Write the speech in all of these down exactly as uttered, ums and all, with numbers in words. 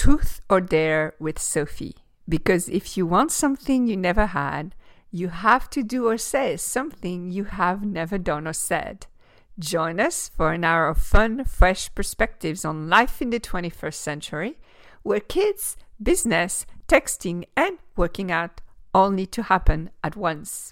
Truth or Dare with Sophie. Because if you want something you never had, you have to do or say something you have never done or said. Join us for an hour of fun, fresh perspectives on life in the twenty-first century, where kids, business, texting, and working out all need to happen at once.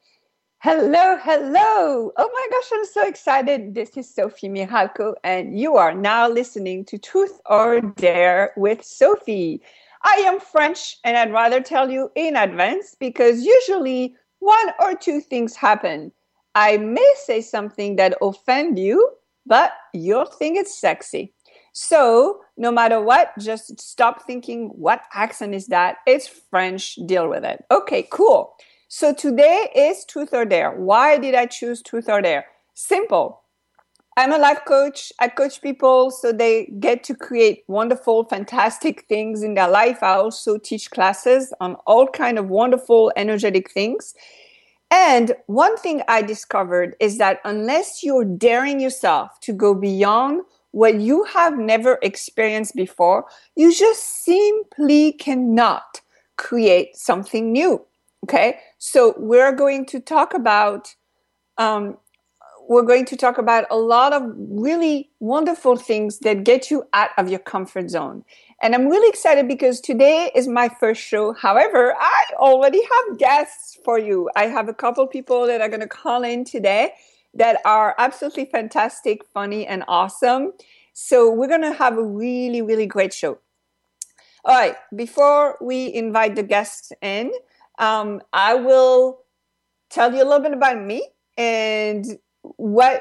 Hello, hello! Oh my gosh, I'm so excited. This is Sophie Miralco, and you are now listening to Truth or Dare with Sophie. I am French, and I'd rather tell you in advance because usually one or two things happen. I may say something that offends you, but you'll think it's sexy. So, no matter what, just stop thinking, what accent is that? It's French, deal with it. Okay, cool. So today is Truth or Dare. Why did I choose Truth or Dare? Simple. I'm a life coach. I coach people so they get to create wonderful, fantastic things in their life. I also teach classes on all kind of wonderful, energetic things. And one thing I discovered is that unless you're daring yourself to go beyond what you have never experienced before, you just simply cannot create something new. Okay, so we're going to talk about um, we're going to talk about a lot of really wonderful things that get you out of your comfort zone. And I'm really excited because today is my first show. However, I already have guests for you. I have a couple people that are going to call in today that are absolutely fantastic, funny, and awesome. So we're going to have a really, really great show. All right, before we invite the guests in, Um, I will tell you a little bit about me and what,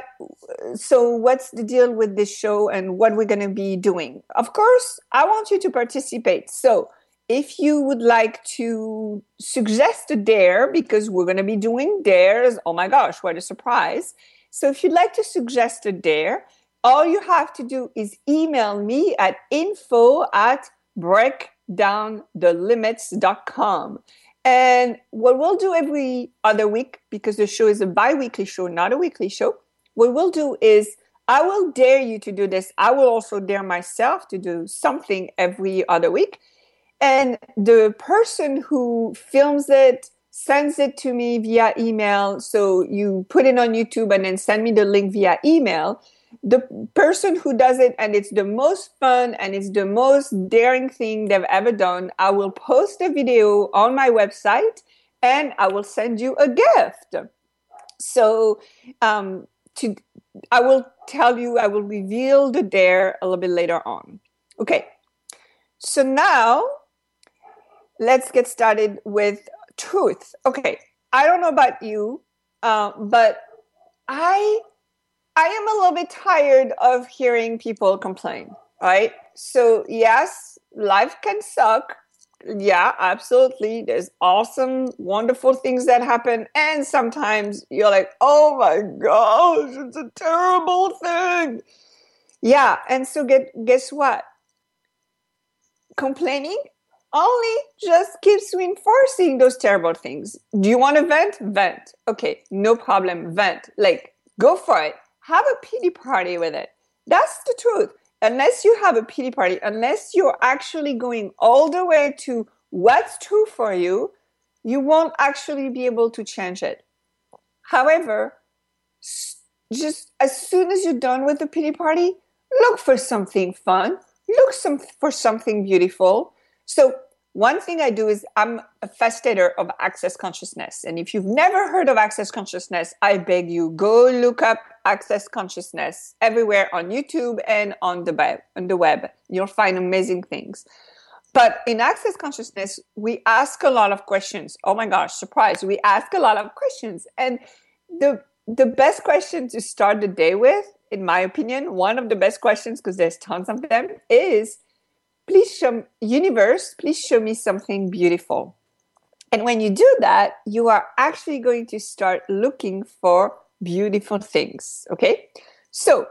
so what's the deal with this show and what we're going to be doing. Of course, I want you to participate. So if you would like to suggest a dare, because we're going to be doing dares, oh my gosh, what a surprise. So if you'd like to suggest a dare, all you have to do is email me at info at breakdown the limits dot com. And what we'll do every other week, because the show is a bi-weekly show, not a weekly show, what we'll do is I will dare you to do this. I will also dare myself to do something every other week. And the person who films it sends it to me via email. So you put it on YouTube and then send me the link via email. The person who does it, and it's the most fun and it's the most daring thing they've ever done, I will post a video on my website and I will send you a gift. So um, to, I will tell you, I will reveal the dare a little bit later on. Okay, so now let's get started with truth. Okay, I don't know about you, uh, but I... I am a little bit tired of hearing people complain, right? So yes, life can suck. Yeah, absolutely. There's awesome, wonderful things that happen. And sometimes you're like, oh my gosh, it's a terrible thing. Yeah, and so get, guess what? Complaining only just keeps reinforcing those terrible things. Do you want to vent? Vent. Okay, no problem, vent. Like, go for it. Have a pity party with it. That's the truth. Unless you have a pity party, unless you're actually going all the way to what's true for you, you won't actually be able to change it. However, just as soon as you're done with the pity party, look for something fun. Look some, for something beautiful. So one thing I do is I'm a facilitator of Access Consciousness. And if you've never heard of Access Consciousness, I beg you, go look up Access Consciousness everywhere on YouTube and on the web. On the web. You'll find amazing things. But in Access Consciousness, we ask a lot of questions. Oh my gosh, surprise. We ask a lot of questions. And the, the best question to start the day with, in my opinion, one of the best questions, because there's tons of them, is, please show, universe, please show me something beautiful. And when you do that, you are actually going to start looking for beautiful things, okay? So,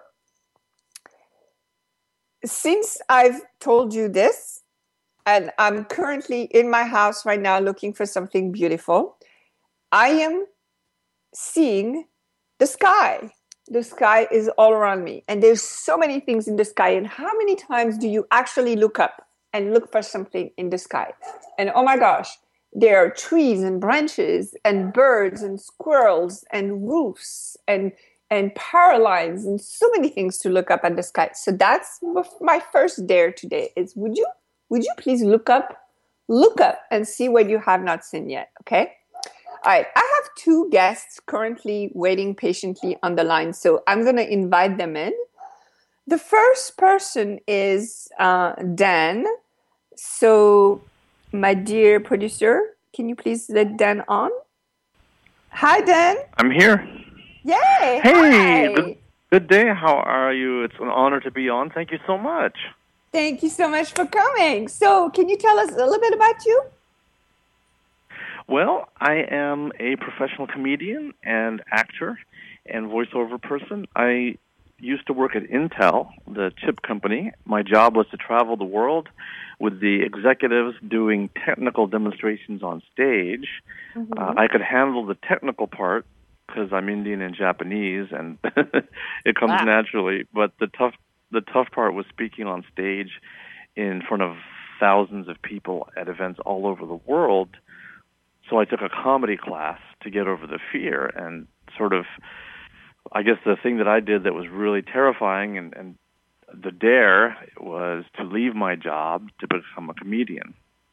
since I've told you this, and I'm currently in my house right now looking for something beautiful, I am seeing the sky. The sky is all around me. And there's so many things in the sky. And how many times do you actually look up and look for something in the sky. And oh my gosh, there are trees and branches and birds and squirrels and roofs and and power lines and so many things to look up at the sky. So that's my first dare today is would you would you please look up, look up and see what you have not seen yet, okay? All right, I have two guests currently waiting patiently on the line, so I'm going to invite them in. The first person is uh, Dan. So, my dear producer, can you please let Dan on? Hi, Dan. I'm here. Yay! Hey, hi. Good, good day. How are you? It's an honor to be on. Thank you so much. Thank you so much for coming. So, can you tell us a little bit about you? Well, I am a professional comedian and actor and voiceover person. I used to work at Intel, the chip company. My job was to travel the world with the executives doing technical demonstrations on stage. Mm-hmm. Uh, I could handle the technical part because I'm Indian and Japanese, and it comes wow. naturally. But the tough, the tough part was speaking on stage in front of thousands of people at events all over the world. So I took a comedy class to get over the fear, and sort of, I guess the thing that I did that was really terrifying and, and the dare was to leave my job to become a comedian.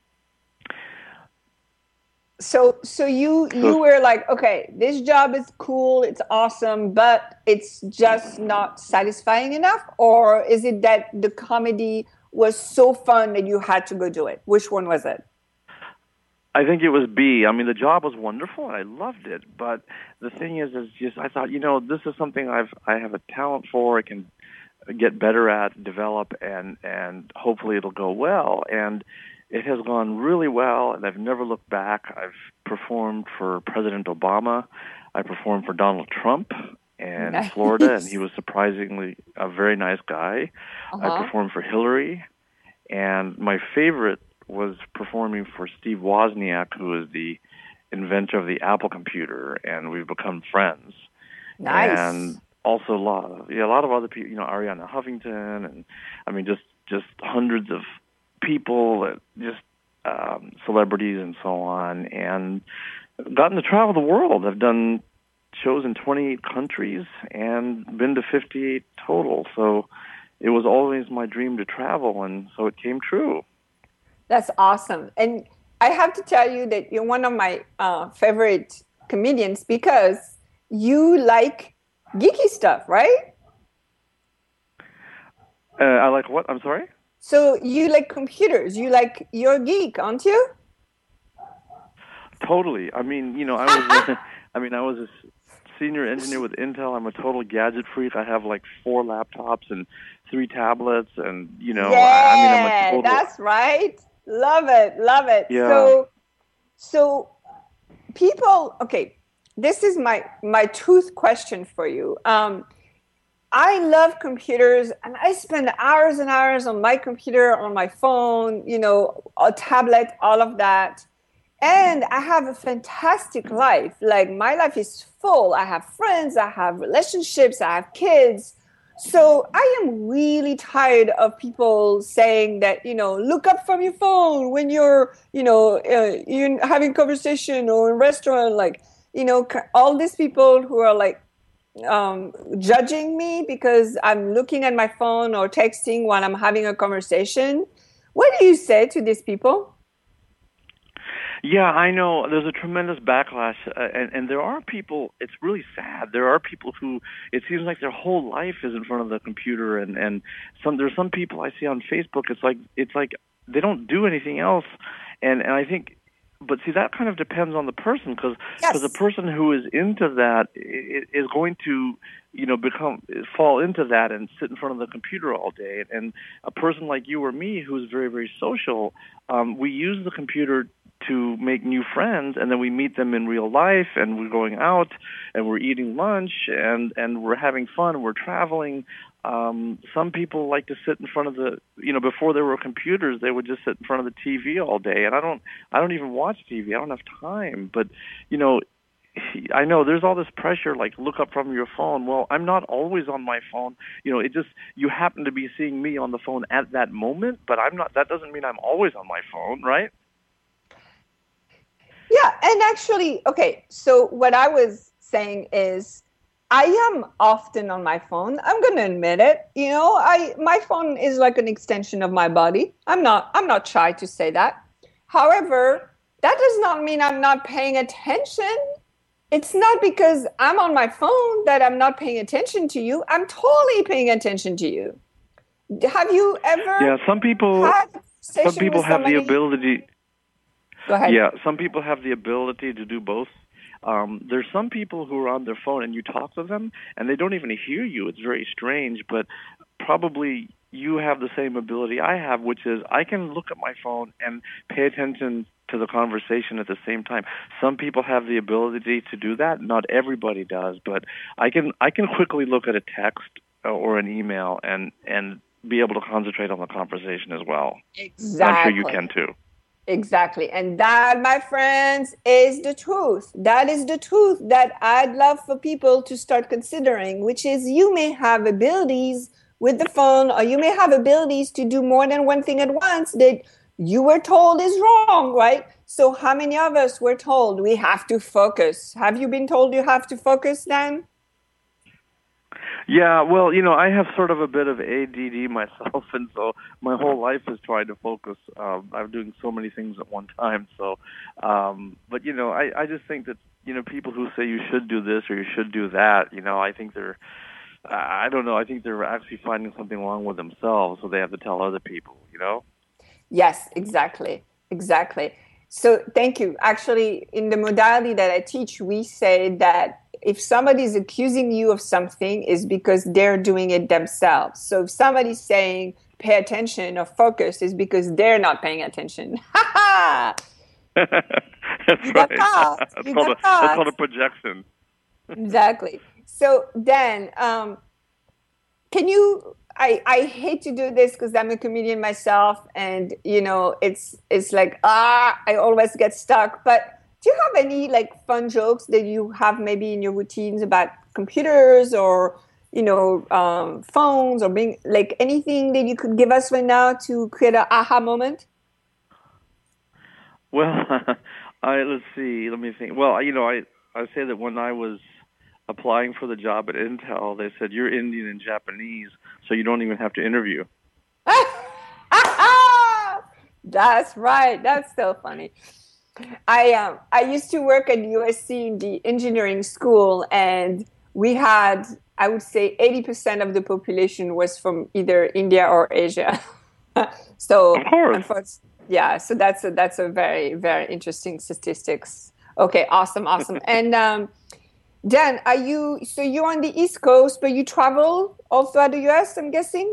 So so you so, you were like, okay, this job is cool, it's awesome, but it's just not satisfying enough? Or is it that the comedy was so fun that you had to go do it? Which one was it? I think it was B. I mean, the job was wonderful, and I loved it. But the thing is, is just I thought, you know, this is something I've I have a talent for. I can get better at, develop, and and hopefully it'll go well. And it has gone really well, and I've never looked back. I've performed for President Obama. I performed for Donald Trump in nice. Florida, and he was surprisingly a very nice guy. Uh-huh. I performed for Hillary, and my favorite was performing for Steve Wozniak, who is the inventor of the Apple computer, and we've become friends. Nice. And also a lot of yeah, a lot of other people, you know, Ariana Huffington, and I mean, just just hundreds of people, just um, celebrities and so on, and gotten to travel the world. I've done shows in twenty-eight countries and been to fifty-eight total. So it was always my dream to travel, and so it came true. That's awesome. And I have to tell you that you're one of my uh, favorite comedians because you like geeky stuff, right? Uh, I like what? I'm sorry? So you like computers. You like, you're a geek, aren't you? Totally. I mean, you know, I was, a, I mean, I was a senior engineer with Intel. I'm a total gadget freak. I have like four laptops and three tablets, and you know, yeah, I, I mean, I'm a total. That's right. Love it, love it. Yeah. So, so people, okay, this is my my truth question for you. Um, I love computers, and I spend hours and hours on my computer, on my phone, you know, a tablet, all of that. And I have a fantastic life. Like, my life is full. I have friends, I have relationships, I have kids. So I am really tired of people saying that, you know, look up from your phone when you're, you know, uh, you're having conversation or in a restaurant, like, you know, all these people who are like um, judging me because I'm looking at my phone or texting while I'm having a conversation. What do you say to these people? Yeah, I know. There's a tremendous backlash, uh, and, and there are people, it's really sad, there are people who, it seems like their whole life is in front of the computer, and, and some there's some people I see on Facebook, it's like it's like they don't do anything else, and, and I think, but see, that kind of depends on the person, because yes. a person who is into that is going to, you know, become, fall into that and sit in front of the computer all day, and a person like you or me who's very, very social, um, we use the computer to make new friends, and then we meet them in real life, and we're going out, and we're eating lunch, and, and we're having fun, and we're traveling. Um, some people like to sit in front of the, you know, before there were computers, they would just sit in front of the T V all day, and I don't, I don't even watch T V. I don't have time. But, you know, I know there's all this pressure, like look up from your phone. Well, I'm not always on my phone. You know, it just, you happen to be seeing me on the phone at that moment, but I'm not, that doesn't mean I'm always on my phone, right? Yeah, and actually, okay, so what I was saying is I am often on my phone. I'm going to admit it. You know, I my phone is like an extension of my body. I'm not I'm not shy to say that. However, that does not mean I'm not paying attention. It's not because I'm on my phone that I'm not paying attention to you. I'm totally paying attention to you. Have you Yeah, ever some people, had a some conversation people with have the somebody? ability. Go ahead. Yeah, some people have the ability to do both. Um, there's some people who are on their phone and you talk to them and they don't even hear you. It's very strange, but probably you have the same ability I have, which is I can look at my phone and pay attention to the conversation at the same time. Some people have the ability to do that. Not everybody does, but I can I can quickly look at a text or an email and and be able to concentrate on the conversation as well. And I'm sure you Exactly. can too. Exactly. And that, my friends, is the truth. That is the truth that I'd love for people to start considering, which is you may have abilities with the phone, or you may have abilities to do more than one thing at once that you were told is wrong, right? So how many of us were told we have to focus? Have you been told you have to focus, Dan? Yeah, well, you know, I have sort of a bit of A D D myself, and so my whole life is trying to focus. Um, I'm doing so many things at one time. So, um, but you know, I, I just think that you know people who say you should do this or you should do that, you know, I think they're, I don't know, I think they're actually finding something wrong with themselves, so they have to tell other people, you know. Yes, exactly. Exactly. So thank you. Actually, in the modality that I teach, we say that if somebody is accusing you of something is because they're doing it themselves. So if somebody's saying pay attention or focus is because they're not paying attention. Ha ha! That's You got right. caught. That's You called got a that's caught. called a projection. Exactly. So then, um, can you I, I hate to do this because I'm a comedian myself and you know it's it's like ah I always get stuck, but do you have any like fun jokes that you have maybe in your routines about computers or you know um, phones or being like anything that you could give us right now to create an aha moment? Well, I let's see. Let me think. Well, you know, I I say that when I was applying for the job at Intel, they said you're Indian and Japanese, so you don't even have to interview. That's right. That's so funny. I um I used to work at U S C in the engineering school, and we had I would say eighty percent of the population was from either India or Asia. Of So course. unfortunately, yeah. So that's a that's a very very interesting statistics. Okay, awesome, awesome. And um, Dan, are you so you're on the East Coast, but you travel all throughout the U S, I'm guessing?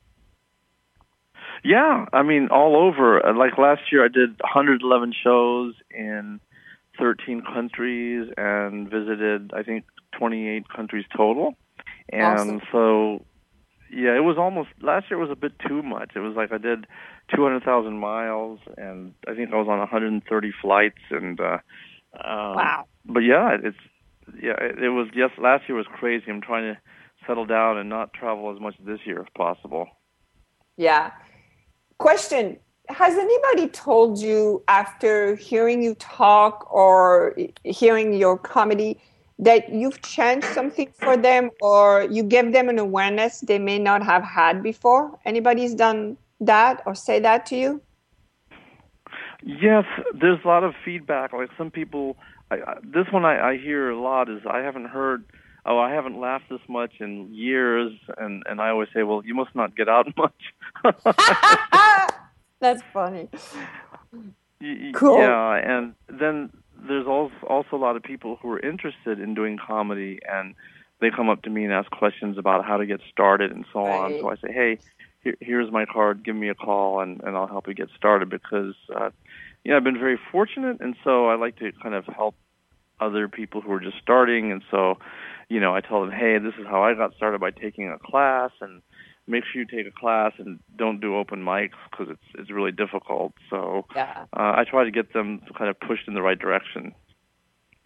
Yeah, I mean, all over. Uh, Like last year, I did one hundred eleven shows in thirteen countries and visited, I think, twenty-eight countries total. Awesome. And so, yeah, it was almost, last year was a bit too much. It was like I did two hundred thousand miles, and I think I was on one hundred thirty flights. And, uh, um, Wow. but yeah, it's, yeah, it, it was, yes, last year was crazy. I'm trying to settle down and not travel as much this year if possible. Yeah. Question: has anybody told you after hearing you talk or hearing your comedy that you've changed something for them or you give them an awareness they may not have had before? Anybody's done that or say that to you? Yes, there's a lot of feedback. Like some people, I, I, this one I, I hear a lot is I haven't heard, oh, I haven't laughed this much in years, and and I always say, well, you must not get out much. That's funny. Y- y- Cool. yeah, and then there's also also a lot of people who are interested in doing comedy, and they come up to me and ask questions about how to get started and so on. So Right. I say, hey, here, here's my card. Give me a call, and and I'll help you get started because. Uh, you know, I've been very fortunate, and so I like to kind of help other people who are just starting. And so, you know, I tell them, hey, this is how I got started by taking a class, and make sure you take a class and don't do open mics because it's it's really difficult. So Yeah. uh, I try to get them kind of pushed in the right direction.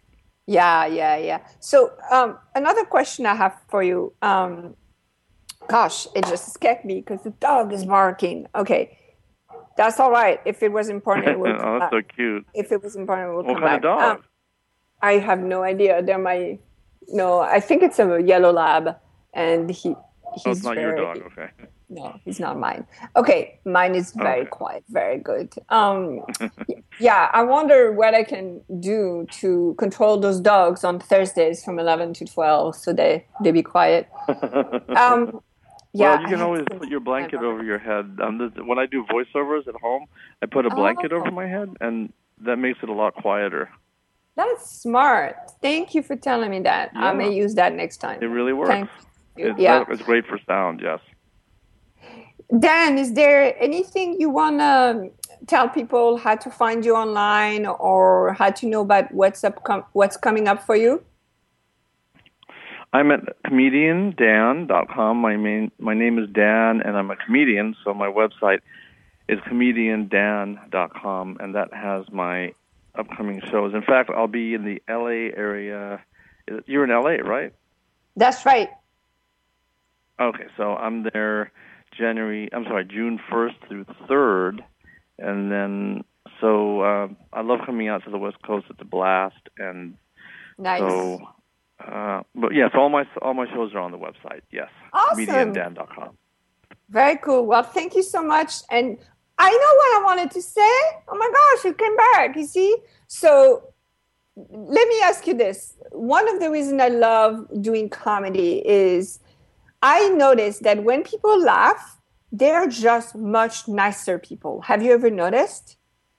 Yeah, yeah, yeah. So um, another question I have for you. Um, gosh, it just escaped me because the dog is barking. Okay, that's all right. If it was important, it will come Oh, that's back. so cute. If it was important, it will What come kind of back. Um, dog? I have no idea. They're my no. I think it's a yellow lab, and he Oh, it's he's not your very dog. Okay. no. He's not mine. Okay, mine is very Okay. quiet, very good. Um, yeah, I wonder what I can do to control those dogs on Thursdays from eleven to twelve, so they they be quiet. Um, Well, yeah, you I can had always to put your my blanket mother. over your head. Um, this, when I do voiceovers at home, I put a blanket over Oh, my head, and that makes it a lot quieter. that's smart. Thank you for telling me that. I Yeah, may use that next time. it really works. Thank you. It's Yeah. that, it's great for sound. Yes. Dan, is there anything you want to tell people how to find you online or how to know about what's up com- what's coming up for you? I'm at comedian dan dot com. My main my name is Dan, and I'm a comedian. So my website is comedian dan dot com, and that has my upcoming shows. In fact, I'll be in the L A area. You're in L A, right? That's right. Okay, so I'm there January. I'm sorry, June first through third, and then so uh, I love coming out to the West Coast. It's a blast, and Nice. so. Uh, but yes, all my all my shows are on the website. Yes, Awesome. comedian dan dot com. Very cool. Well, thank you so much. And I know what I wanted to say. Oh my gosh, you came back. You see? So let me ask you this. One of the reasons I love doing comedy is I notice that when people laugh, they're just much nicer people. Have you ever noticed?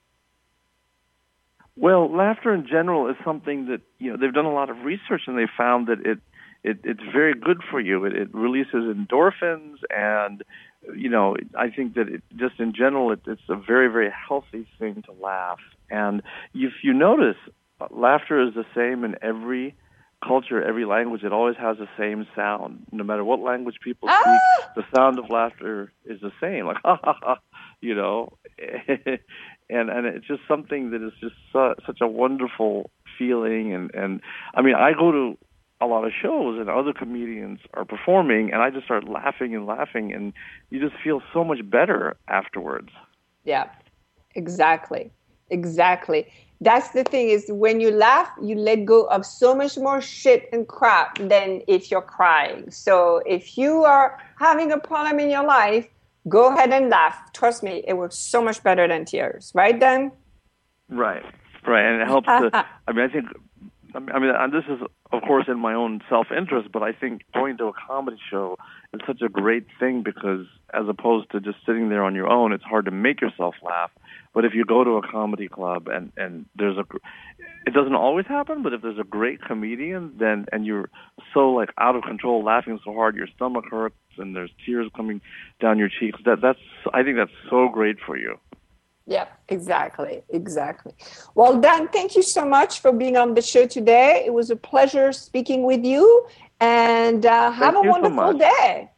Well, laughter in general is something that, you know, they've done a lot of research, and they found that it, it it's very good for you. It, it releases endorphins, and, you know, I think that it, just in general, it, it's a very, very healthy thing to laugh. And if you notice, laughter is the same in every culture, every language. It always has the same sound. No matter what language people Ah! speak, the sound of laughter is the same, like, ha, ha, ha, you know. And and it's just something that is just su- such a wonderful feeling. And, and I mean, I go to a lot of shows and other comedians are performing, and I just start laughing and laughing, and you just feel so much better afterwards. Yeah, exactly. Exactly. That's the thing is when you laugh, you let go of so much more shit and crap than if you're crying. So if you are having a problem in your life, go ahead and laugh. Trust me, it works so much better than tears. Right, Dan? Right, right. And it helps to, I mean, I think, I mean, and this is, of course, in my own self-interest, but I think going to a comedy show is such a great thing because as opposed to just sitting there on your own, it's hard to make yourself laugh. But if you go to a comedy club and, and there's a, it doesn't always happen, but if there's a great comedian, then, and you're so like out of control, laughing so hard, your stomach hurts and there's tears coming down your cheeks, that, that's, I think that's so great for you. Yeah, exactly. Exactly. Well, Dan, thank you so much for being on the show today. It was a pleasure speaking with you, and uh, have Thank a you so wonderful much. day.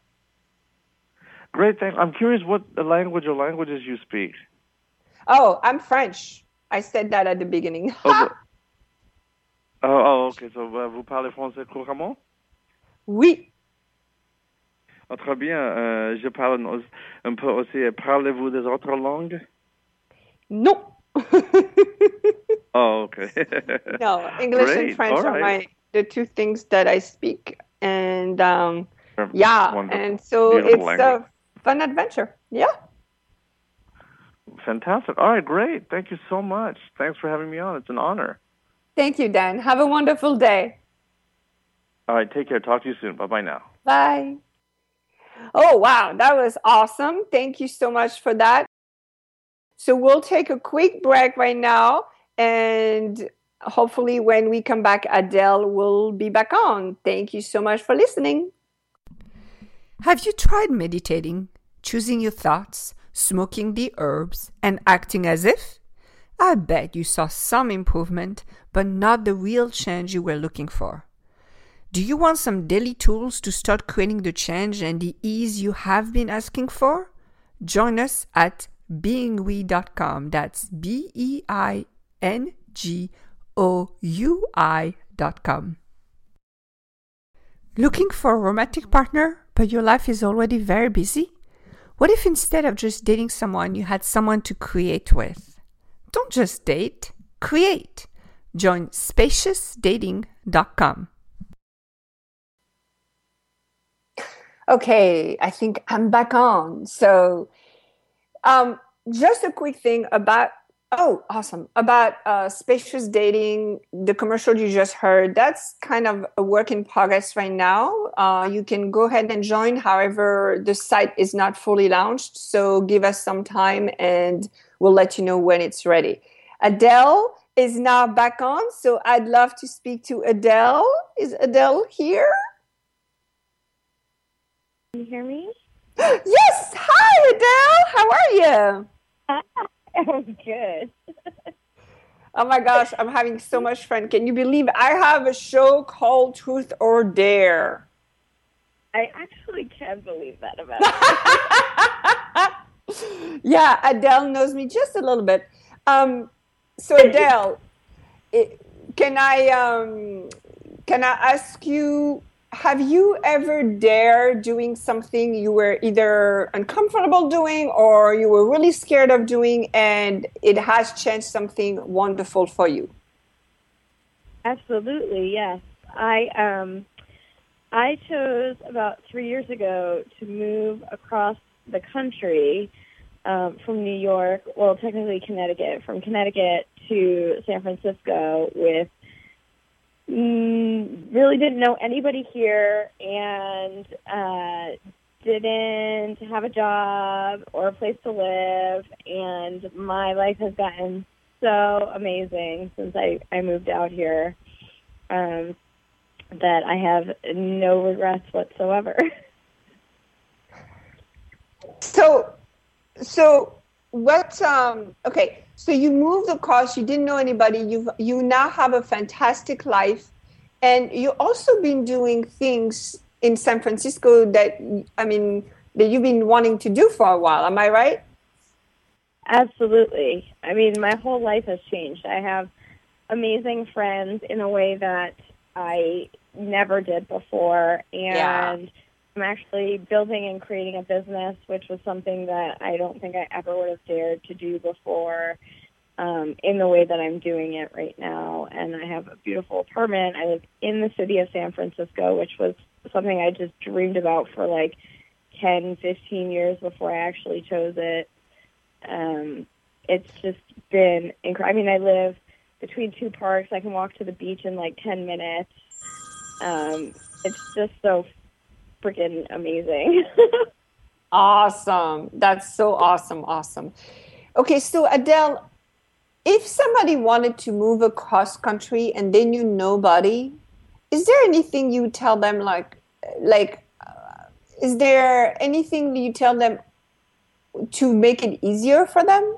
Great, thanks. I'm curious what language or languages you speak. Oh, I'm French. I said that at the beginning. Oh, but, oh, oh, ok. So, uh, vous parlez français couramment? Oui. Oh, très bien. Euh, je parle un peu aussi. Parlez-vous des autres langues? No. Oh, okay. No, English Great. and French All are right. my the two things that I speak, and um, yeah, Wonderful. and so Beautiful it's language. a fun adventure. Yeah. Fantastic. All right, great. Thank you so much. Thanks for having me on. It's an honor. Thank you, Dan. Have a wonderful day. All right, take care. Talk to you soon. Bye-bye now. Bye. Oh, wow. That was awesome. Thank you so much for that. So we'll take a quick break right now, and hopefully when we come back, Adele will be back on. Thank you so much for listening. Have you tried meditating, choosing your thoughts, smoking the herbs, and acting as if? I bet you saw some improvement, but not the real change you were looking for. Do you want some daily tools to start creating the change and the ease you have been asking for? Join us at being we dot com. That's B E I N G O U I dot com. Looking for a romantic partner, but your life is already very busy? What if instead of just dating someone, you had someone to create with? Don't just date, create. Join spacious dating dot com. Okay, I think I'm back on. So, um, just a quick thing about, oh, awesome, about uh, Spacious Dating, the commercial you just heard, that's kind of a work in progress right now. Uh, you can go ahead and join. However, the site is not fully launched, so give us some time and we'll let you know when it's ready. Adele is now back on, so I'd love to speak to Adele. Is Adele here? Can you hear me? Yes! Hi, Adele! How are you? I'm good. Oh my gosh, I'm having so much fun. Can you believe I have a show called Truth or Dare? I actually can't believe that about you. Yeah, Adele knows me just a little bit. Um, so Adele, it, can I um, can I ask you? Have you ever dared doing something you were either uncomfortable doing or you were really scared of doing and it has changed something wonderful for you? Absolutely, yes. I um, I chose about three years ago to move across the country um, from New York, well, technically Connecticut, from Connecticut to San Francisco with Mm, really didn't know anybody here and uh, didn't have a job or a place to live, and my life has gotten so amazing since I, I moved out here um, that I have no regrets whatsoever. So, so what, um, okay, so you moved across, you didn't know anybody, you you now have a fantastic life, and you've also been doing things in San Francisco that, I mean, that you've been wanting to do for a while, am I right? Absolutely. I mean, my whole life has changed. I have amazing friends in a way that I never did before, and yeah. I'm actually building and creating a business, which was something that I don't think I ever would have dared to do before um, in the way that I'm doing it right now. And I have a beautiful apartment. I live in the city of San Francisco, which was something I just dreamed about for like ten, fifteen years before I actually chose it. Um, it's just been incredible. I mean, I live between two parks. I can walk to the beach in like ten minutes. Um, it's just so freaking amazing. Awesome. That's so awesome. Awesome. Okay, so Adele, if somebody wanted to move across country and they knew nobody, is there anything you tell them like, like, uh, is there anything you tell them to make it easier for them?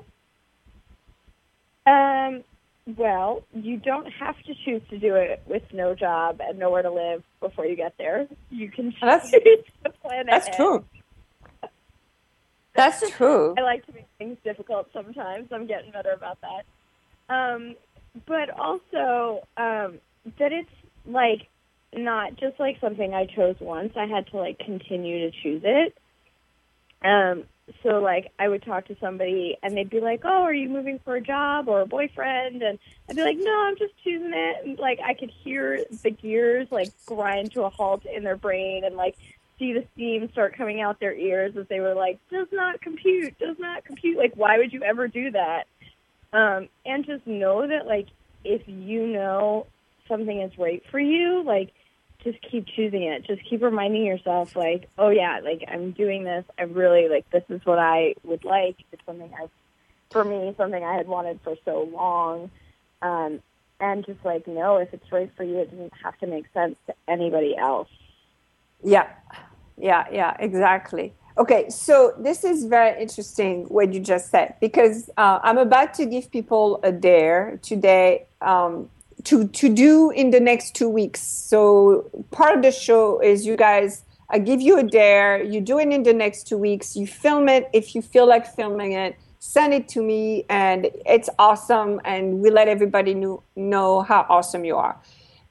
Um, well, you don't have to choose to do it with no job and nowhere to live before you get there. You can choose that's, to plan That's ahead. true. That's true. I like to make things difficult sometimes. I'm getting better about that. Um, but also um, that it's like not just like something I chose once. I had to like continue to choose it. Um, so like I would talk to somebody and they'd be like, "Oh, are you moving for a job or a boyfriend?" And I'd be like, "No, I'm just choosing it." And like I could hear the gears like grind to a halt in their brain and like see the steam start coming out their ears as they were like, "Does not compute, does not compute." Like, why would you ever do that? Um, and just know that like if you know something is right for you, like just keep choosing it. Just keep reminding yourself, like, oh, yeah, like, I'm doing this. I really, like, this is what I would like. It's something I, for me, something I had wanted for so long. Um, and just, like, know if it's right for you, it doesn't have to make sense to anybody else. Yeah, yeah, yeah, exactly. Okay, so this is very interesting what you just said, because uh, I'm about to give people a dare today, um, to to do in the next two weeks. So part of the show is you guys, I give you a dare, you do it in the next two weeks, you film it if you feel like filming it, send it to me, and it's awesome, and we let everybody know, know how awesome you are.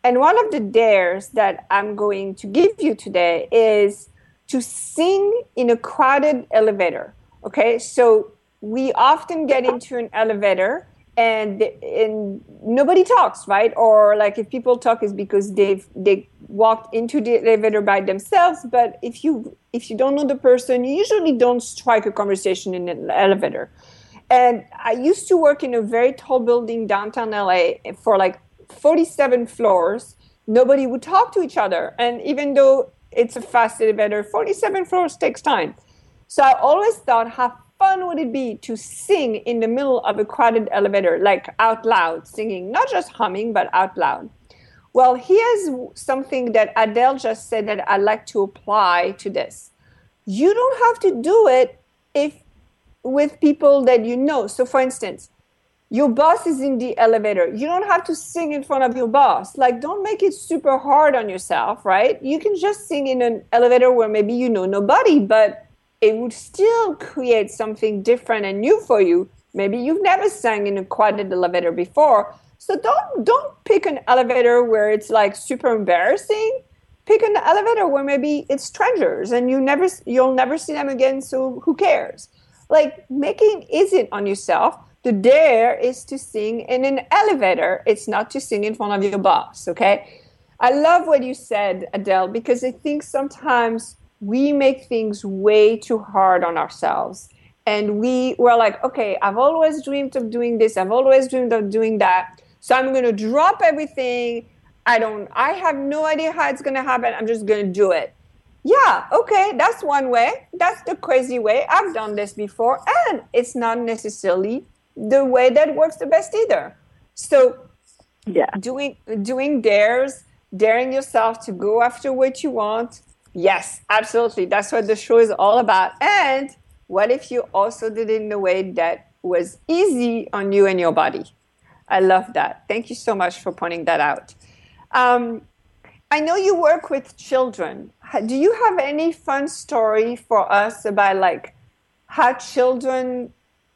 And one of the dares that I'm going to give you today is to sing in a crowded elevator. Okay, so we often get into an elevator and and nobody talks, right? Or like if people talk, is because they've they walked into the elevator by themselves. But if you if you don't know the person, you usually don't strike a conversation in an elevator. And I used to work in a very tall building downtown L A for like forty-seven floors. Nobody would talk to each other, and even though it's a fast elevator, forty-seven floors takes time. So I always thought, how fun would it be to sing in the middle of a crowded elevator, like out loud singing, not just humming, but out loud. Well, here's something that Adele just said that I'd like to apply to this. You don't have to do it if with people that you know. So for instance, your boss is in the elevator. You don't have to sing in front of your boss. Like, don't make it super hard on yourself, right? You can just sing in an elevator where maybe you know nobody, but it would still create something different and new for you. Maybe you've never sang in a crowded elevator before. So don't don't pick an elevator where it's like super embarrassing. Pick an elevator where maybe it's strangers and you never you'll never see them again, so who cares? Like, making it easy on yourself. The dare is to sing in an elevator. It's not to sing in front of your boss, okay? I love what you said, Adele, because I think sometimes we make things way too hard on ourselves. And we were like, okay, I've always dreamed of doing this. I've always dreamed of doing that. So I'm going to drop everything. I don't, I have no idea how it's going to happen. I'm just going to do it. Yeah, okay, that's one way. That's the crazy way. I've done this before. And it's not necessarily the way that works the best either. So yeah, doing doing dares, daring yourself to go after what you want. Yes, absolutely. That's what the show is all about. And what if you also did it in a way that was easy on you and your body? I love that. Thank you so much for pointing that out. Um, I know you work with children. Do you have any fun story for us about like how children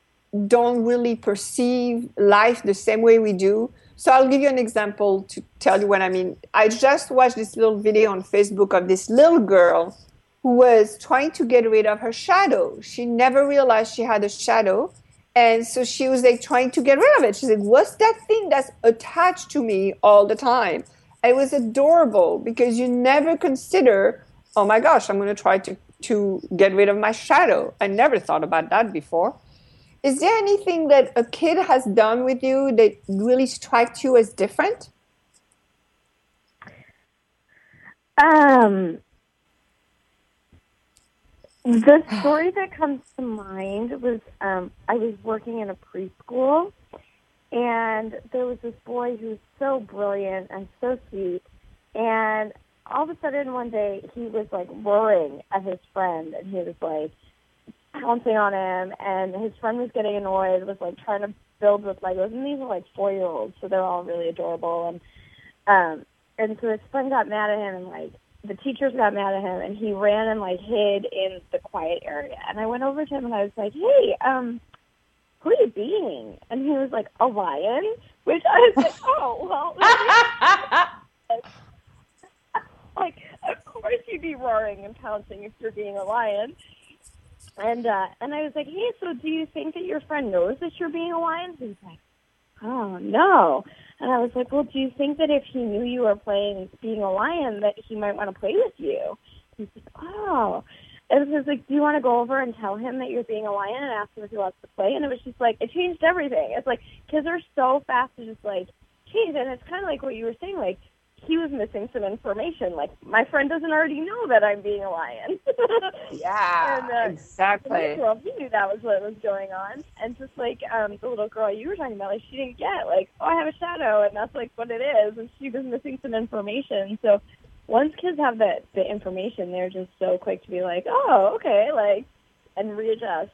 don't really perceive life the same way we do? So I'll give you an example to tell you what I mean. I just watched this little video on Facebook of this little girl who was trying to get rid of her shadow. She never realized she had a shadow. And so she was like trying to get rid of it. She's like, what's that thing that's attached to me all the time? And it was adorable because you never consider, oh my gosh, I'm going to try to, to get rid of my shadow. I never thought about that before. Is there anything that a kid has done with you that really struck you as different? Um, the story that comes to mind was um, I was working in a preschool, and there was this boy who was so brilliant and so sweet, and all of a sudden one day he was like roaring at his friend, and he was like pouncing on him, and his friend was getting annoyed, was like trying to build with Legos, and these are like four-year-olds, so they're all really adorable, and um, and so his friend got mad at him, and like the teachers got mad at him, and he ran and like hid in the quiet area, and I went over to him and I was like, hey, um, who are you being? And he was like, a lion, which I was like, oh, well, like, of course you'd be roaring and pouncing if you're being a lion. And uh, and I was like, hey, so do you think that your friend knows that you're being a lion? He was like, oh, no. And I was like, well, do you think that if he knew you were playing being a lion that he might want to play with you? He's like, oh. And it was like, do you want to go over and tell him that you're being a lion and ask him if he wants to play? And it was just like, it changed everything. It's like, kids are so fast to just like change. And it's kind of like what you were saying, like, he was missing some information. Like, my friend doesn't already know that I'm being a lion. Yeah, and, uh, exactly. The girl, he knew that was what was going on. And just like um, the little girl you were talking about, like, she didn't get, like, oh, I have a shadow, and that's, like, what it is. And she was missing some information. So once kids have the, the information, they're just so quick to be like, oh, okay, like, and readjust.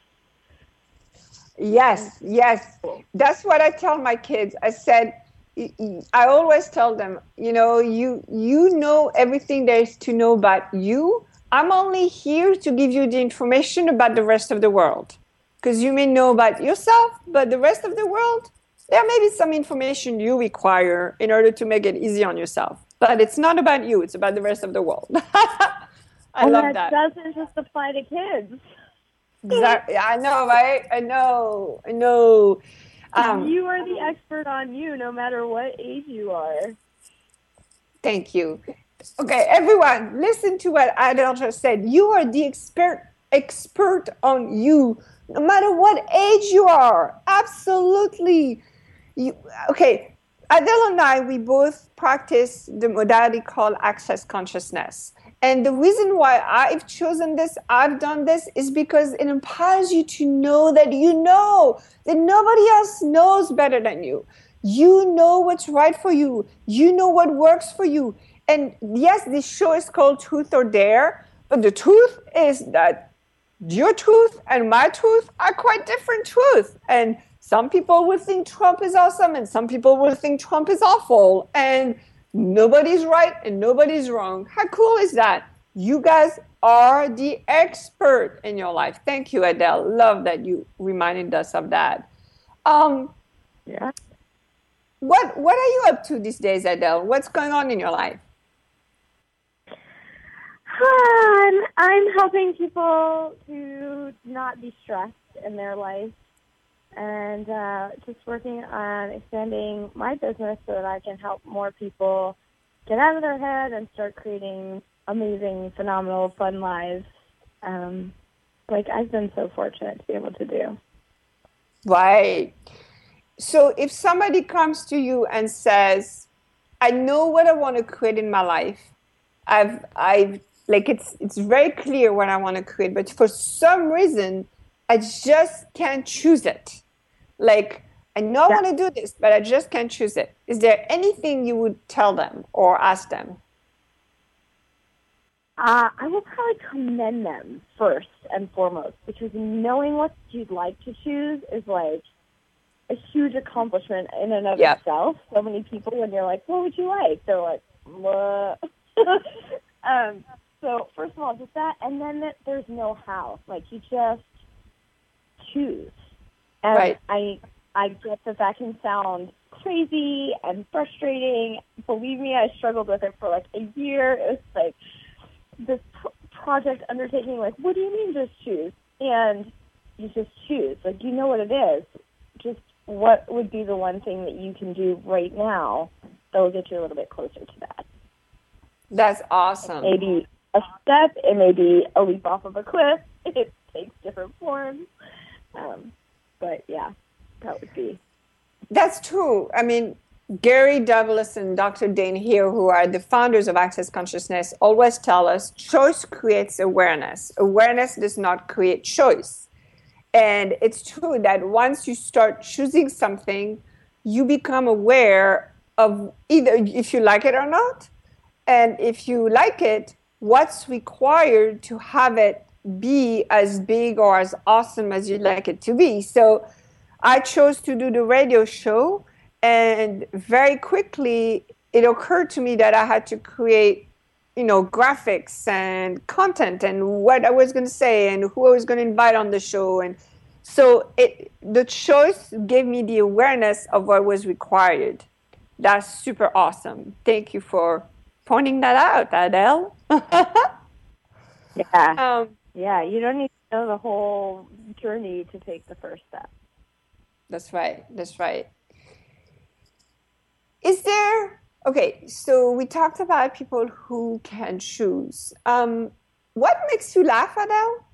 Yes, yes. That's what I tell my kids. I said, I always tell them, you know, you you know everything there is to know about you. I'm only here to give you the information about the rest of the world. Because you may know about yourself, but the rest of the world, there may be some information you require in order to make it easy on yourself. but it's not about you. It's about the rest of the world. I and love that. that. Doesn't just apply to kids. Exactly. I know, right? I know. I know. Um, you are the expert on you, no matter what age you are. Thank you. Okay, everyone, listen to what Adele just said. You are the expert expert on you, no matter what age you are. Absolutely. You, okay, Adele and I, we both practice the modality called Access Consciousness. And the reason why I've chosen this, I've done this, is because it empowers you to know that you know, that nobody else knows better than you. You know what's right for you. You know what works for you. And yes, this show is called Truth or Dare, but the truth is that your truth and my truth are quite different truths. And some people will think Trump is awesome, and some people will think Trump is awful. And nobody's right and nobody's wrong. How cool is that? You guys are the expert in your life. Thank you, Adele. Love that you reminded us of that. Um, yeah. What What are you up to these days, Adele? What's going on in your life? Um, I'm helping people to not be stressed in their life, and uh, just working on expanding my business so that I can help more people get out of their head and start creating amazing, phenomenal, fun lives. Um, like I've been so fortunate to be able to do. Right. So if somebody comes to you and says, I know what I want to create in my life. I've, I've, like, it's, it's very clear what I want to create, but for some reason, I just can't choose it. Like, I know Yeah. I want to do this, but I just can't choose it. Is there anything you would tell them or ask them? Uh, I will probably commend them first and foremost, because knowing what you'd like to choose is like a huge accomplishment in and of Yeah. itself. So many people, when you're like, what would you like? They're like, what? um, so first of all, just that, and then that there's no how. Like, you just choose. And Right. I, I get that that can sound crazy and frustrating. Believe me, I struggled with it for like a year. It was like this pr- project undertaking, like, what do you mean just choose? And you just choose. Like, you know what it is. Just what would be the one thing that you can do right now that will get you a little bit closer to that? That's awesome. Maybe a step. It may be a leap off of a cliff. It takes different forms. Um, but, yeah, that would be. That's true. I mean, Gary Douglas and Doctor Dane Heer, who are the founders of Access Consciousness, always tell us choice creates awareness. Awareness does not create choice. And it's true that once you start choosing something, you become aware of either if you like it or not. And if you like it, what's required to have it be as big or as awesome as you'd like it to be. So I chose to do the radio show, and very quickly it occurred to me that I had to create, you know, graphics and content and what I was going to say and who I was going to invite on the show. And so it, the choice gave me the awareness of what was required. That's super awesome. Thank you for pointing that out, Adele. Yeah. um, Yeah, you don't need to know the whole journey to take the first step. That's right. That's right. Is there, okay, so we talked about people who can choose. Um, what makes you laugh, Adele?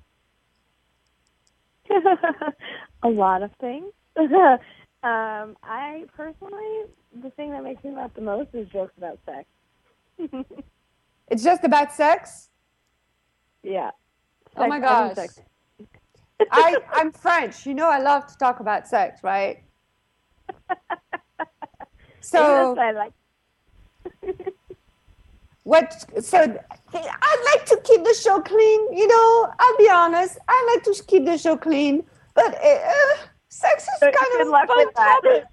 A lot of things. um, I personally, the thing that makes me laugh the most is jokes about sex. It's just about sex? Yeah. Oh my Sex, gosh. sex. I, I'm French. You know I love to talk about sex, right? So, Yes, I like. what, so I'd like to keep the show clean, you know, I'll be honest. I like to keep the show clean, but uh, sex is Good kind of a luck fun with that. topic.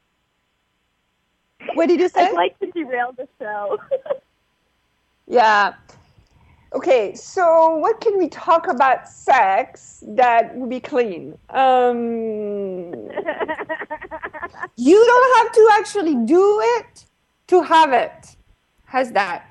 What did you say? I'd like to derail the show. Yeah. Okay, so what can we talk about sex that would be clean? Um, you don't have to actually do it to have it. How's that?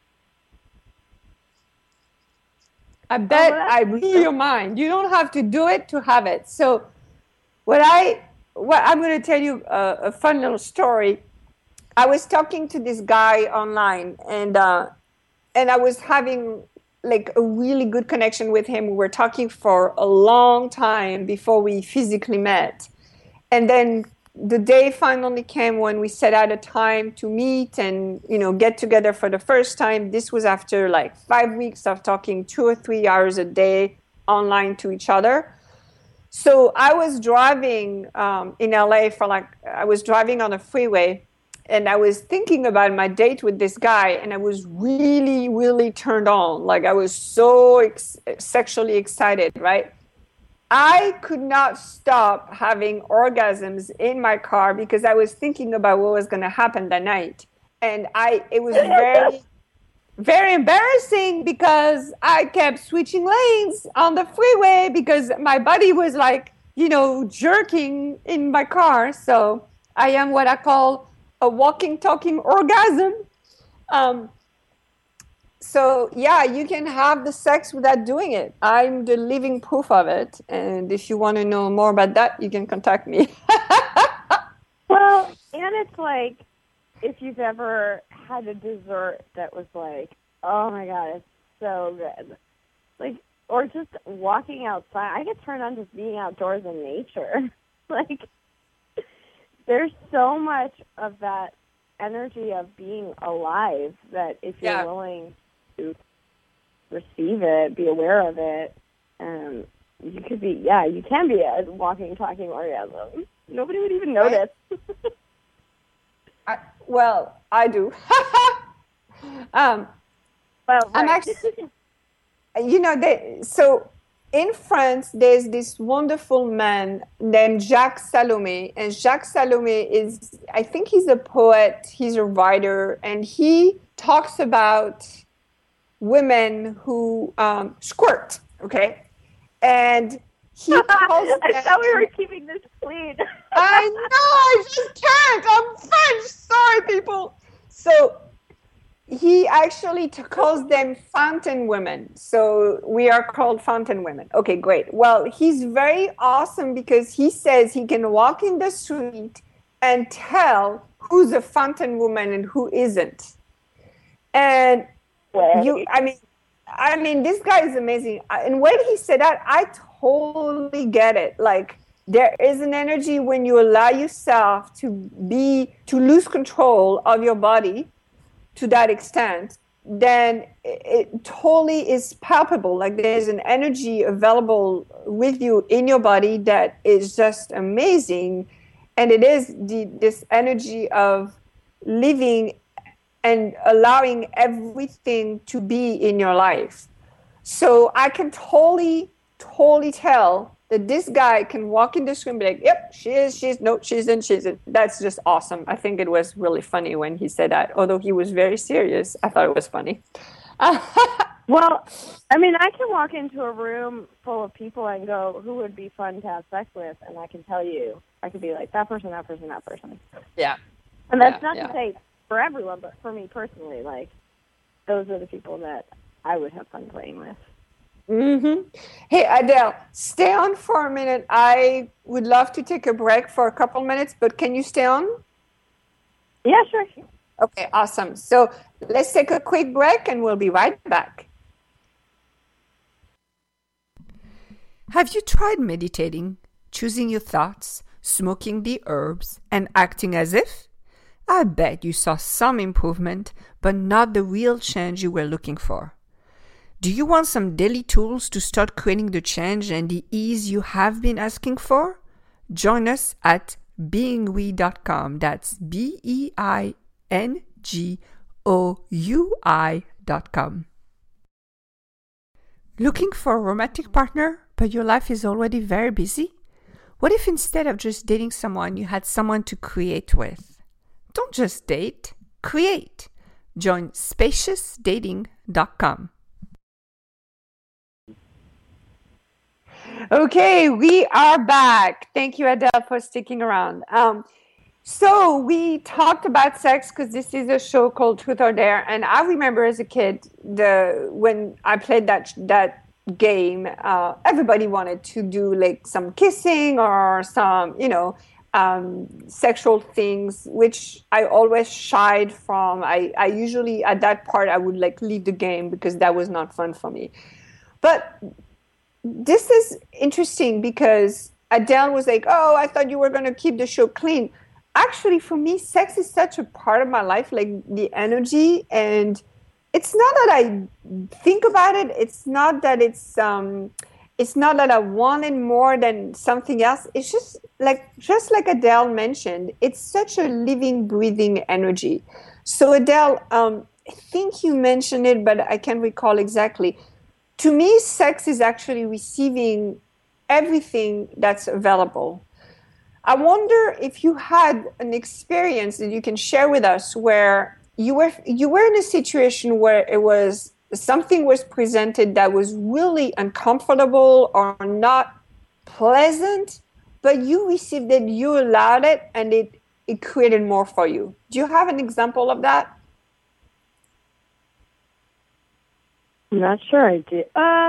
I bet Oh, well, I blew your mind. You don't have to do it to have it. So what I what I'm going to tell you a, a fun little story. I was talking to this guy online, and uh, and I was having like a really good connection with him. We were talking for a long time before we physically met, and then the day finally came when we set out a time to meet and, you know, get together for the first time. This was after like five weeks of talking two or three hours a day online to each other. So I was driving um, in L A for like, I was driving on a freeway, and I was thinking about my date with this guy, and I was really, really turned on. Like I was so ex- sexually excited, right? I could not stop having orgasms in my car because I was thinking about what was going to happen that night. And I, it was very, very embarrassing because I kept switching lanes on the freeway because my body was like, you know, jerking in my car. So I am what I call a walking, talking orgasm. Um, So yeah, you can have the sex without doing it. I'm the living proof of it. And if you want to know more about that, you can contact me. Well, and it's like if you've ever had a dessert that was like, oh my God, it's so good. Like, or just walking outside. I get turned on just being outdoors in nature. Like, there's so much of that energy of being alive that if you're Yeah. willing to receive it, be aware of it, um, you could be, yeah, you can be a walking, talking orgasm. Nobody would even notice. I, well, I do. um, Well, I'm right. actually, you know, they, so in France, there's this wonderful man named Jacques Salomé. And Jacques Salomé is, I think he's a poet, he's a writer, and he talks about women who um, squirt, okay? And he calls I them, thought we were keeping this clean. I know, I just can't. I'm French. Sorry, people. So he actually t- calls them fountain women. So we are called fountain women. Okay, great. Well, he's very awesome because he says he can walk in the street and tell who's a fountain woman and who isn't. And you, I mean, I mean, this guy is amazing. And when he said that, I totally get it. Like, there is an energy when you allow yourself to be, to lose control of your body to that extent, then it, it totally is palpable. Like, there's an energy available with you in your body that is just amazing. And it is the, this energy of living and allowing everything to be in your life. So I can totally, totally tell that this guy can walk in the street and be like, yep, she is, she's, no, she isn't, she isn't. That's just awesome. I think it was really funny when he said that. Although he was very serious, I thought it was funny. Well, I mean, I can walk into a room full of people and go, who would be fun to have sex with? And I can tell you, I could be like, that person, that person, that person. Yeah. And that's yeah, not yeah. to say for everyone, but for me personally, like, those are the people that I would have fun playing with. Mm-hmm. Hey, Adele, stay on for a minute. I would love to take a break for a couple minutes, but can you stay on? Yeah, sure. Okay, awesome. So let's take a quick break and we'll be right back. Have you tried meditating, choosing your thoughts, smoking the herbs, and acting as if? I bet you saw some improvement, but not the real change you were looking for. Do you want some daily tools to start creating the change and the ease you have been asking for? Join us at being we dot com. That's B E I N G O U I dot com. Looking for a romantic partner, but your life is already very busy? What if instead of just dating someone, you had someone to create with? Don't just date, create. Join spacious dating dot com. Okay, we are back. Thank you, Adele, for sticking around. Um, So we talked about sex because this is a show called Truth or Dare, and I remember as a kid, the when I played that that game, uh, everybody wanted to do like some kissing or some, you know, um, sexual things, which I always shied from. I, I usually at that part I would like leave the game because that was not fun for me. But this is interesting because Adele was like, "Oh, I thought you were going to keep the show clean." Actually, for me, sex is such a part of my life, like the energy. And it's not that I think about it. It's not that it's, um, it's not that I want it more than something else. It's just like, just like Adele mentioned, it's such a living, breathing energy. So Adele, um, I think you mentioned it, but I can't recall exactly. To me, sex is actually receiving everything that's available. I wonder if you had an experience that you can share with us where you were you were in a situation where it was something was presented that was really uncomfortable or not pleasant, but you received it, you allowed it, and it it created more for you. Do you have an example of that? I'm not sure I do. Uh,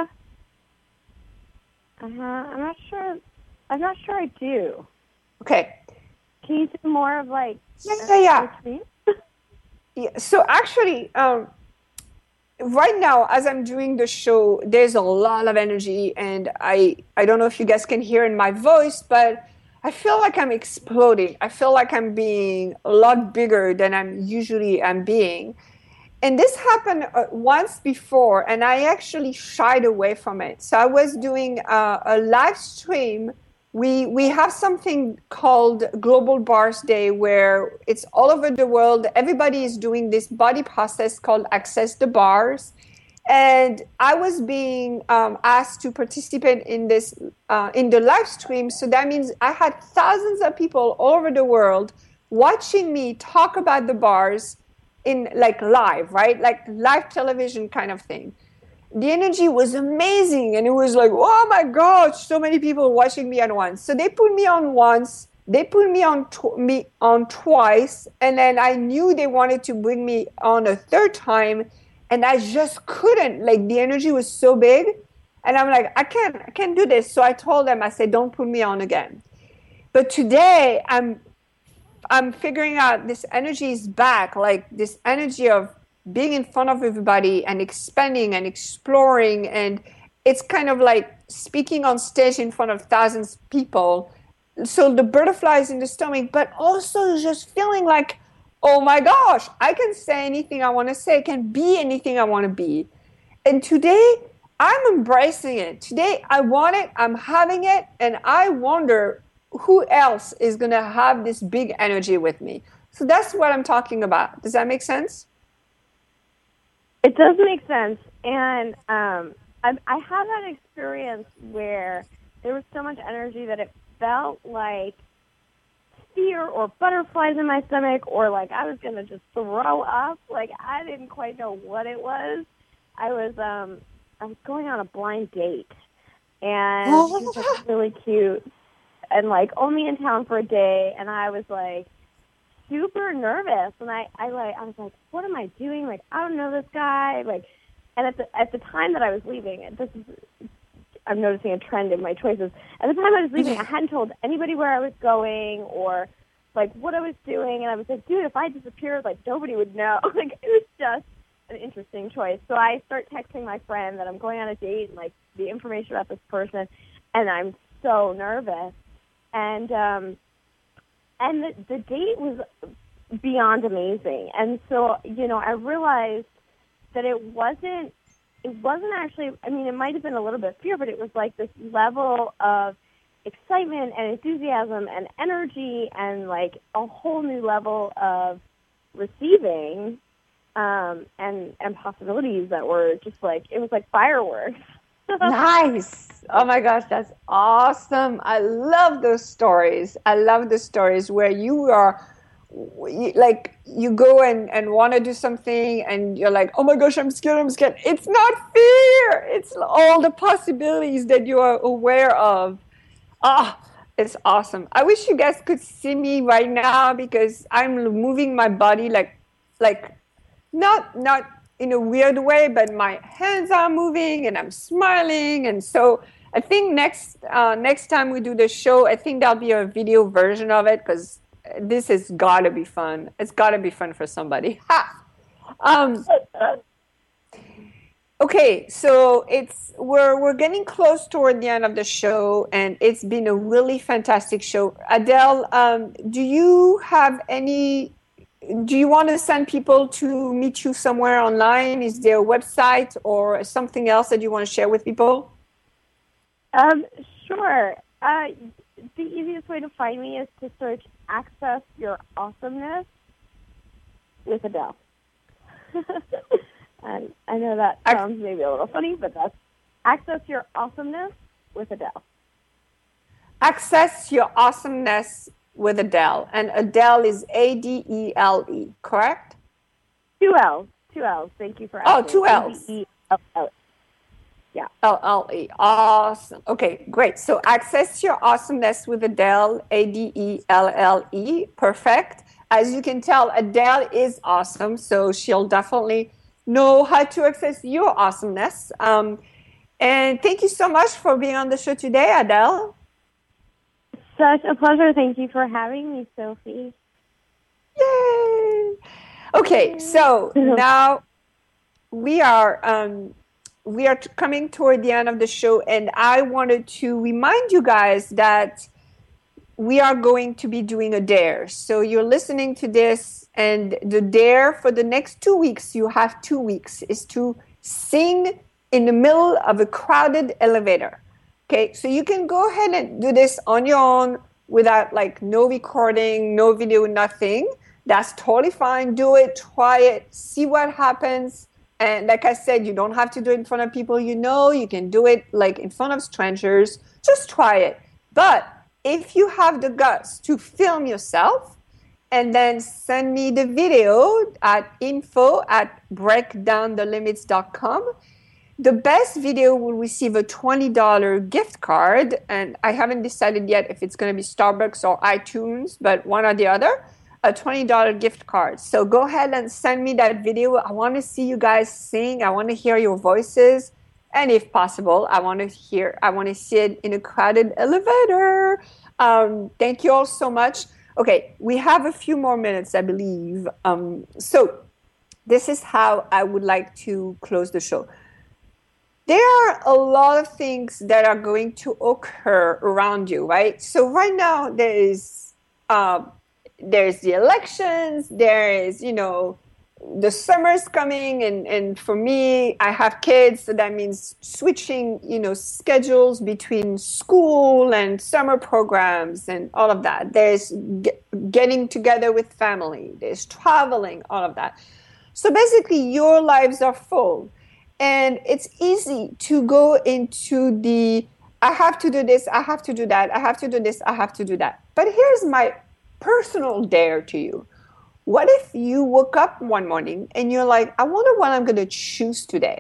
uh I'm not sure. I'm not sure I do. Okay. Can you do more of like? Yeah, yeah, yeah. yeah. So actually, um, right now, as I'm doing the show, there's a lot of energy, and I I don't know if you guys can hear in my voice, but I feel like I'm exploding. I feel like I'm being a lot bigger than I'm usually am being. And this happened uh, once before, and I actually shied away from it. So I was doing uh, a live stream. We we have something called Global Bars Day, where it's all over the world. Everybody is doing this body process called Access the Bars. And I was being um, asked to participate in this uh, in the live stream. So that means I had thousands of people all over the world watching me talk about the bars in like live, right? Like live television kind of thing. The energy was amazing, and it was like, oh my gosh, so many people watching me at once. So they put me on once, they put me on tw- me on twice, and then I knew they wanted to bring me on a third time, and I just couldn't. Like the energy was so big, and I'm like, I can't, I can't do this. So I told them, I said, don't put me on again. But today, I'm I'm figuring out this energy is back, like this energy of being in front of everybody and expanding and exploring. And it's kind of like speaking on stage in front of thousands of people. So the butterflies in the stomach, but also just feeling like, oh my gosh, I can say anything I want to say, I can be anything I want to be. And today, I'm embracing it. Today, I want it, I'm having it, and I wonder who else is going to have this big energy with me. So that's what I'm talking about. Does that make sense? It does make sense. And um, I, I had that experience where there was so much energy that it felt like fear or butterflies in my stomach, or like I was going to just throw up. Like I didn't quite know what it was. I was um, I was going on a blind date, and he was like really cute and like only in town for a day, and I was like super nervous, and I, I like I was like, what am I doing? Like I don't know this guy. Like, and at the at the time that I was leaving, and this is I'm noticing a trend in my choices. At the time I was leaving, I hadn't told anybody where I was going or like what I was doing, and I was like, dude, if I disappeared, like nobody would know. Like it was just an interesting choice. So I start texting my friend that I'm going on a date and like the information about this person, and I'm so nervous. And um, and the, the date was beyond amazing. And so, you know, I realized that it wasn't, it wasn't actually, I mean, it might have been a little bit fear, but it was like this level of excitement and enthusiasm and energy and like a whole new level of receiving um, and, and possibilities that were just like, it was like fireworks. Nice. Oh my gosh, that's awesome. I love those stories. I love the stories where you are like, you go and, and want to do something and you're like, oh my gosh, I'm scared, I'm scared. It's not fear. It's all the possibilities that you are aware of. Ah, It's awesome. I wish you guys could see me right now because I'm moving my body like, like, not not in a weird way, but my hands are moving and I'm smiling. And so I think next uh, next time we do the show, I think there'll be a video version of it because this has got to be fun. It's got to be fun for somebody. Ha! Um, Okay, so it's we're we're getting close toward the end of the show, and it's been a really fantastic show. Adele, um, do you have any? Do you want to send people to meet you somewhere online? Is there a website or something else that you want to share with people? Um, sure. Uh, the easiest way to find me is to search "Access Your Awesomeness" with Adele. And I know that sounds maybe a little funny, but that's Access Your Awesomeness with Adele. Access Your Awesomeness with Adele. And Adele is A D E L E, correct? Two L's. Two L's. Thank you for asking. Oh, two L's. A D E L L E. Yeah. L L E. Awesome. Okay, great. So Access Your Awesomeness with Adele, A D E L L E. Perfect. As you can tell, Adele is awesome, so she'll definitely know how to access your awesomeness. Um, and thank you so much for being on the show today, Adele. Such a pleasure. Thank you for having me, Sophie. Yay! Okay, so now we are um, we are t- coming toward the end of the show, and I wanted to remind you guys that we are going to be doing a dare. So you're listening to this, and the dare for the next two weeks, you have two weeks, is to sing in the middle of a crowded elevator. Okay, so you can go ahead and do this on your own without like no recording, no video, nothing. That's totally fine. Do it, try it, see what happens. And like I said, you don't have to do it in front of people you know. You can do it like in front of strangers. Just try it. But if you have the guts to film yourself and then send me the video at info at breakdown the limits dot com, the best video will receive a twenty dollars gift card. And I haven't decided yet if it's going to be Starbucks or iTunes, but one or the other, a twenty dollars gift card. So go ahead and send me that video. I want to see you guys sing. I want to hear your voices. And if possible, I want to hear, I want to see it in a crowded elevator. Um, thank you all so much. Okay, we have a few more minutes, I believe. Um, so this is how I would like to close the show. There are a lot of things that are going to occur around you, right? So right now there is, uh, there's the elections, there is, you know, the summer's coming, and, and for me, I have kids, so that means switching, you know, schedules between school and summer programs and all of that. There's get, getting together with family, there's traveling, all of that. So basically, your lives are full, and it's easy to go into the, I have to do this, I have to do that, I have to do this, I have to do that. But here's my personal dare to you. What if you woke up one morning and you're like, I wonder what I'm going to choose today?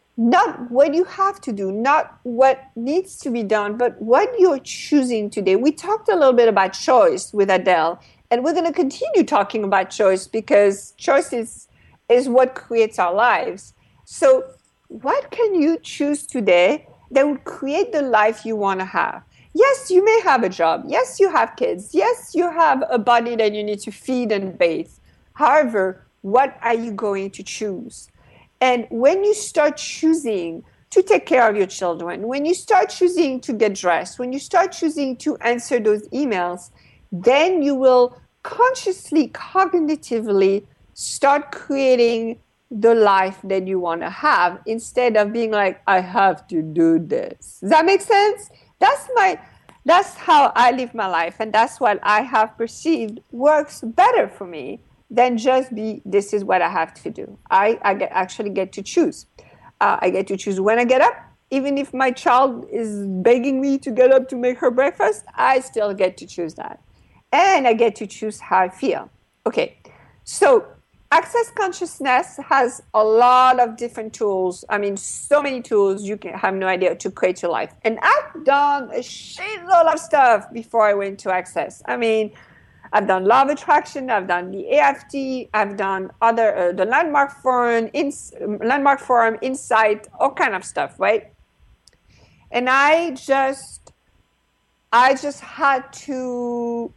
Not what you have to do, not what needs to be done, but what you're choosing today. We talked a little bit about choice with Adele, and we're going to continue talking about choice because choice is, is what creates our lives. So what can you choose today that will create the life you want to have? Yes, you may have a job. Yes, you have kids. Yes, you have a body that you need to feed and bathe. However, what are you going to choose? And when you start choosing to take care of your children, when you start choosing to get dressed, when you start choosing to answer those emails, then you will consciously, cognitively start creating the life that you want to have instead of being like, I have to do this. Does that make sense? That's my, that's how I live my life, and that's what I have perceived works better for me than just be, this is what I have to do. I, I get, actually get to choose. Uh, I get to choose when I get up. Even if my child is begging me to get up to make her breakfast, I still get to choose that. And I get to choose how I feel. Okay, so Access Consciousness has a lot of different tools. I mean, so many tools you can have no idea to create your life. And I've done a shitload of stuff before I went to Access. I mean, I've done Law of Attraction, I've done the A F T, I've done other uh, the Landmark Forum, ins, Landmark Forum, Insight, all kind of stuff, right? And I just, I just had to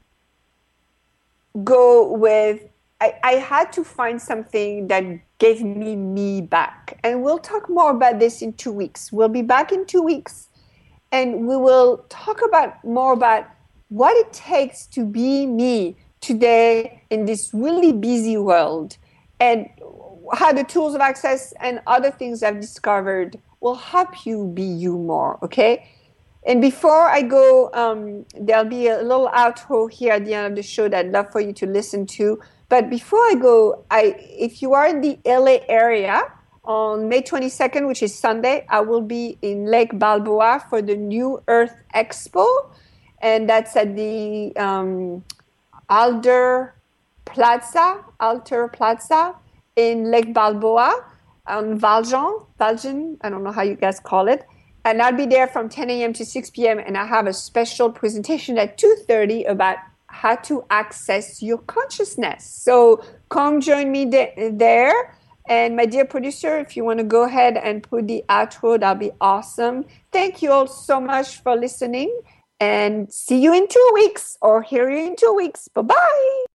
go with. I, I had to find something that gave me me back. And we'll talk more about this in two weeks. We'll be back in two weeks and we will talk about more about what it takes to be me today in this really busy world, and how the tools of Access and other things I've discovered will help you be you more, okay? And before I go, um, there'll be a little outro here at the end of the show that I'd love for you to listen to. But before I go, I if you are in the L A area, on May twenty-second, which is Sunday, I will be in Lake Balboa for the New Earth Expo. And that's at the um, Alder Plaza, Alter Plaza in Lake Balboa on Valjean, Valjean, I don't know how you guys call it. And I'll be there from ten a.m. to six p.m. And I have a special presentation at two thirty about how to access your consciousness. So come join me de- there. And my dear producer, if you want to go ahead and put the outro, that'll be awesome. Thank you all so much for listening, and see you in two weeks or hear you in two weeks. Bye-bye.